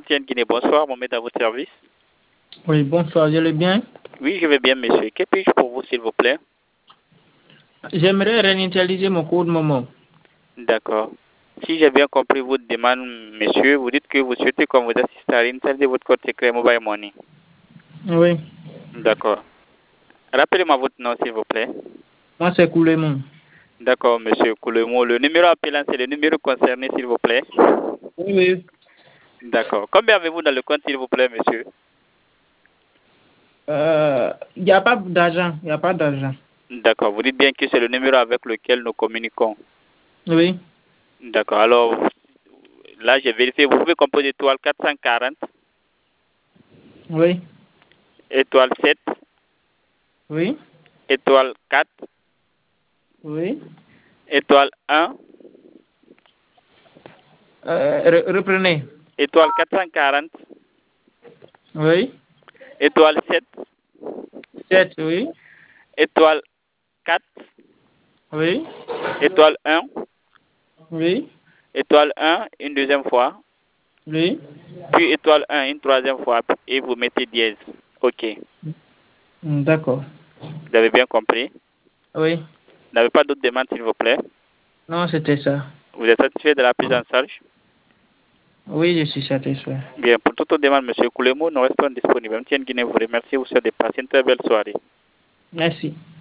MTN Guinée, bonsoir, Mohamed à votre service. Oui, bonsoir, je vais bien. Oui, je vais bien, monsieur. Que puis-je pour vous, s'il vous plaît? J'aimerais réinitialiser mon code Momo. D'accord. Si j'ai bien compris votre demande, monsieur, vous dites que vous souhaitez qu'on vous assiste à réinitialiser votre code secret Mobile Money. Oui. D'accord. Rappelez-moi votre nom, s'il vous plaît. Moi, c'est Koulemon. D'accord, monsieur Koulemon. Le numéro appelant, c'est le numéro concerné, s'il vous plaît. Oui, oui. D'accord. Combien avez-vous dans le compte, s'il vous plaît, monsieur? Il n'y a pas d'argent. Il n'y a pas d'argent. D'accord. Vous dites bien que c'est le numéro avec lequel nous communiquons. Oui. D'accord. Alors, là, j'ai vérifié. Vous pouvez composer étoile 440, Oui. étoile 7, Oui. étoile 4, Oui. étoile 1, Reprenez. étoile 440, Oui. étoile 7, 7. Oui. étoile 4, Oui. étoile 1, Oui. étoile 1 une deuxième fois, Oui. puis étoile 1 une troisième fois, et vous mettez dièse. OK. D'accord. Vous avez bien compris? Oui. Vous n'avez pas d'autres demandes, s'il vous plaît? Non, c'était ça. Vous êtes satisfait de la prise en charge? Oui, je suis satisfait. Bien, pour toute autre demande, monsieur Koulemou, nous restons disponibles. MTN Guinée vous remercie. Vous souhaite de passer une très belle soirée. Merci.